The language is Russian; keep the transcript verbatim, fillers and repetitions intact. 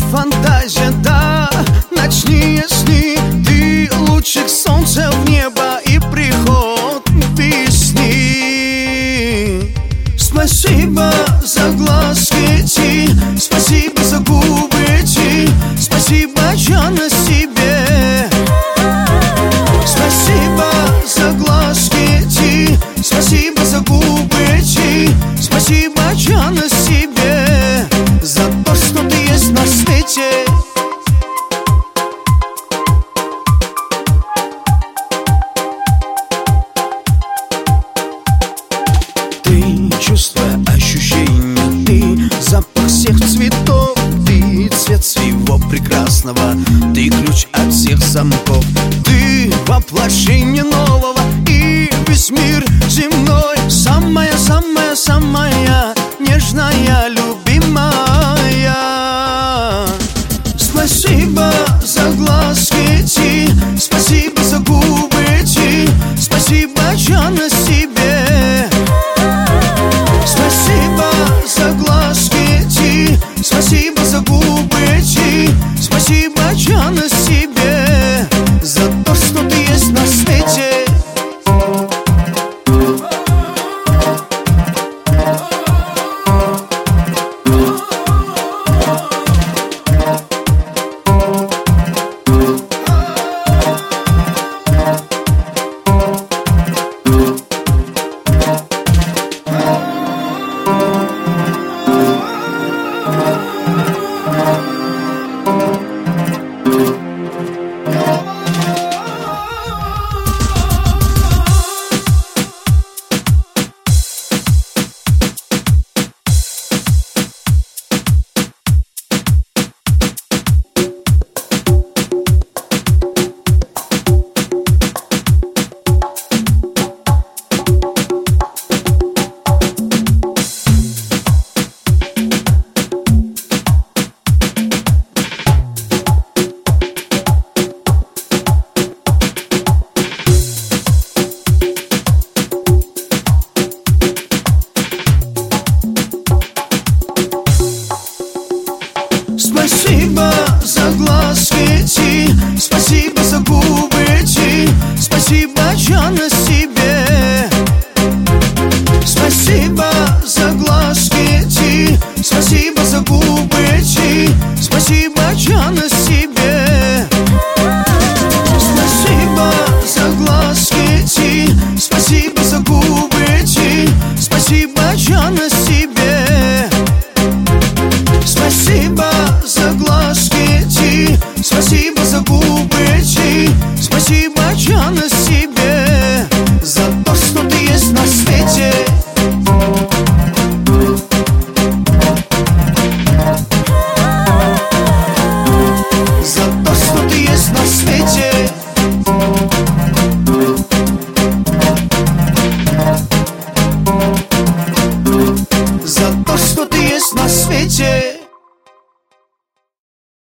фантазия, да, ночные сны. Ты лучик солнца в небо и приход весны. Спасибо за глазки ти, спасибо за губы ти, спасибо, Джана, себе. Спасибо за глазки ти, спасибо за губы ти, спасибо, Джана, себе, за то, что ты есть на свете. Ты чувство, ощущение, ты запах всех цветов, ты цвет всего прекрасного, ты ключ от всех замков, ты воплощение нового, и весь мир земной. Самая, самая, самая нежная, любимая. Спасибо за глазки ти, спасибо за губы ти, спасибо, Джана, себе. Спасибо за глазки ти, спасибо за губы ти, спасибо, Джана, себе, за то, что ты есть на свете. Спасибо за глазки ти, спасибо за губы ти, спасибо, Джана, себе. Спасибо за глазки ти, спасибо за губы ти, спасибо,